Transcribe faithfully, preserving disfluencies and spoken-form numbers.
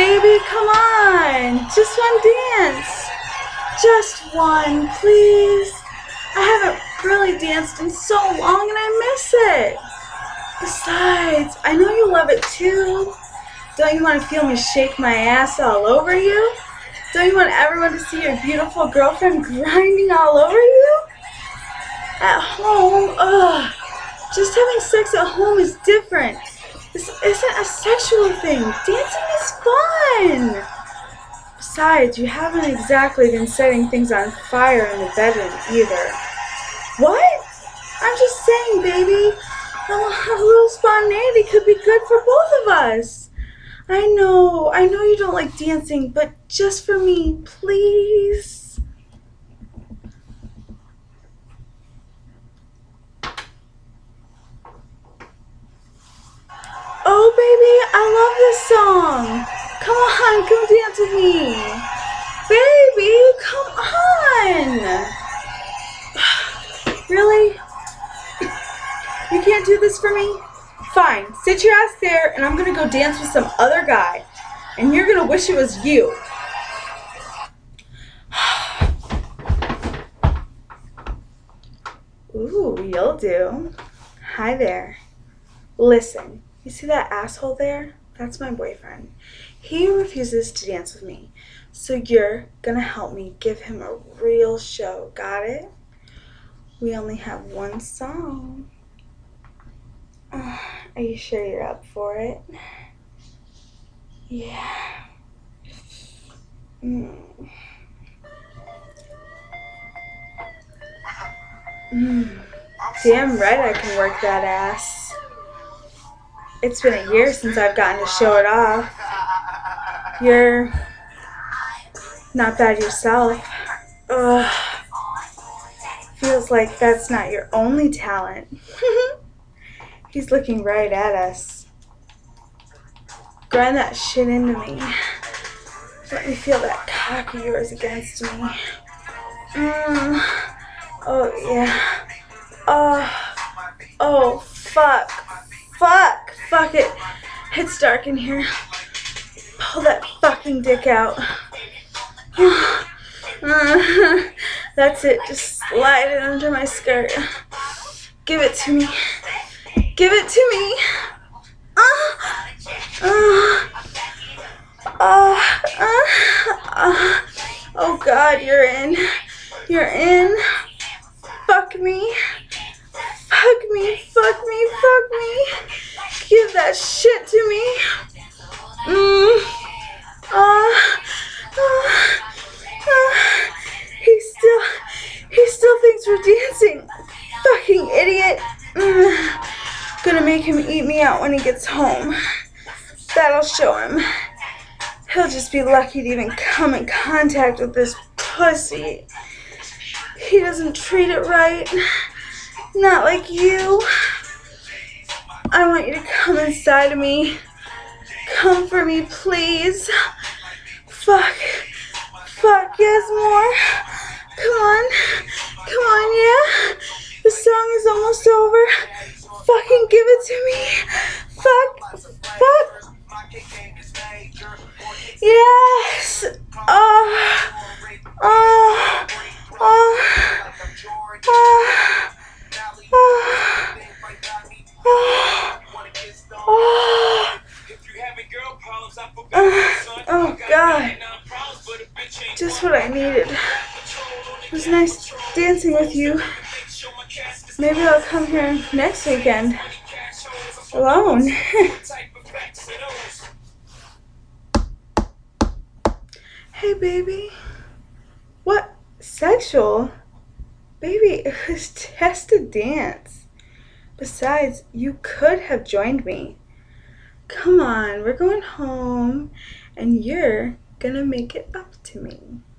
baby, come on. Just one dance. Just one, please. I haven't really danced in so long and I miss it. Besides, I know you love it too. Don't you want to feel me shake my ass all over you? Don't you want everyone to see your beautiful girlfriend grinding all over you? At home, ugh. Just having sex at home is different. This isn't a sexual thing. Dancing is fun. Besides, you haven't exactly been setting things on fire in the bedroom either. What? I'm just saying, baby. A little spontaneity could be good for both of us. I know, I know you don't like dancing, but just for me, please. Oh, baby, I love this song. Come on, come dance with me. Baby, come on. Really? You can't do this for me? Fine, sit your ass there and I'm gonna go dance with some other guy. And you're gonna wish it was you. Ooh, you'll do. Hi there. Listen, you see that asshole there? That's my boyfriend. He refuses to dance with me. So you're gonna help me give him a real show. Got it? We only have one song. Uh, are you sure you're up for it? Yeah. Mm. Mm. Damn right I can work that ass. It's been a year since I've gotten to show it off. You're not bad yourself. Ugh. Feels like that's not your only talent. He's looking right at us. Grind that shit into me. Let me feel that cock of yours against me. Mm. Oh, yeah. Oh, oh, fuck. Fuck. Fuck it. It's dark in here. Pull that fucking dick out. That's it. Just slide it under my skirt. Give it to me. Give it to me. Uh, uh, uh, uh, uh. Oh God, you're in. You're in. Fuck me. Fuck me. Fuck me. Fuck me. Give that shit to me. Mm. Uh, uh, uh. He still, he still thinks we're dancing. Fucking idiot. Mm. Gonna make him eat me out when he gets home. That'll show him. He'll just be lucky to even come in contact with this pussy. He doesn't treat it right. Not like you. I want you to come inside of me. Come for me, please. Fuck. Fuck, yes, more. Come on. Come on, yeah. The song is almost over. Fucking give it to me. Fuck. Fuck. Yes. Oh. Oh. Oh. Oh. Oh. Oh. Oh, God. Just what I needed. It was nice dancing with you. Maybe I'll come here next weekend. Alone. Hey, baby. What? Sexual? Baby, it was just a dance. Besides, you could have joined me. Come on, we're going home, and you're gonna make it up to me.